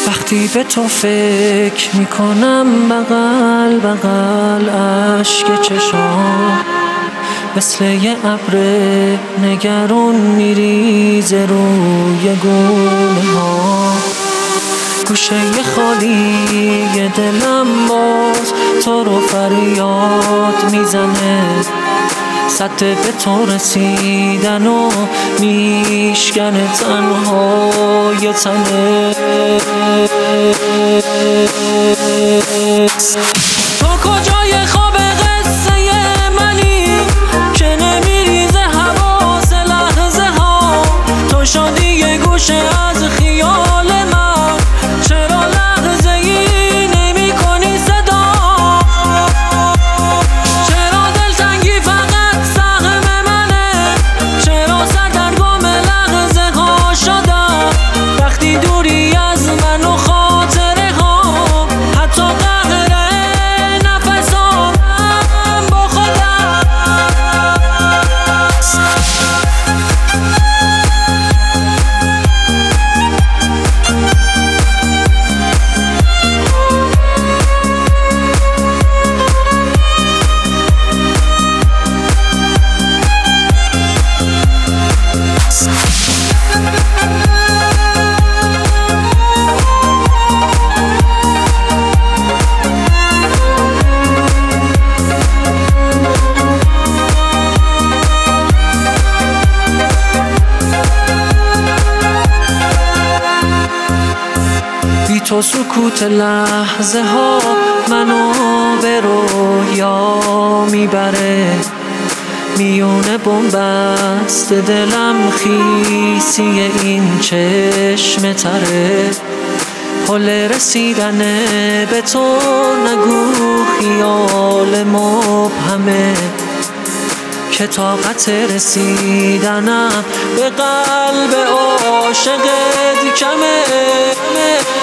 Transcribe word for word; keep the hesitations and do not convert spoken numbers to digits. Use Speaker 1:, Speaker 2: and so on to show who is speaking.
Speaker 1: وقتی به تو فکر میکنم بغل بغل اشک چشام مثل یه ابر نگران میریزه روی گونه ها. گوشه خالی دلم باز تو رو فریاد میزنه، سطح به تو رسیدن و میشکنه تنهای تنه. تو کجای خواب قصه منی که نمیریزه حواس لحظه ها؟ تو شدی یه گوشه از خیال من، چرا لحظه ای نمی کنی صدا؟ چرا دلتنگی فقط سهم منه؟ چرا سردرگم لحظه ها شدم وقتی دوری از من و خاطره ها؟ حتی قهر نفسام با خودم. بی تو سکوت لحظه ها منو به رویا میبره، میونه بنبست دلم خیسی این چشم تره. پل رسیدن به تو نگو خیال مبهمه، که طاقت رسیدنم به قلب عاشقت کمه.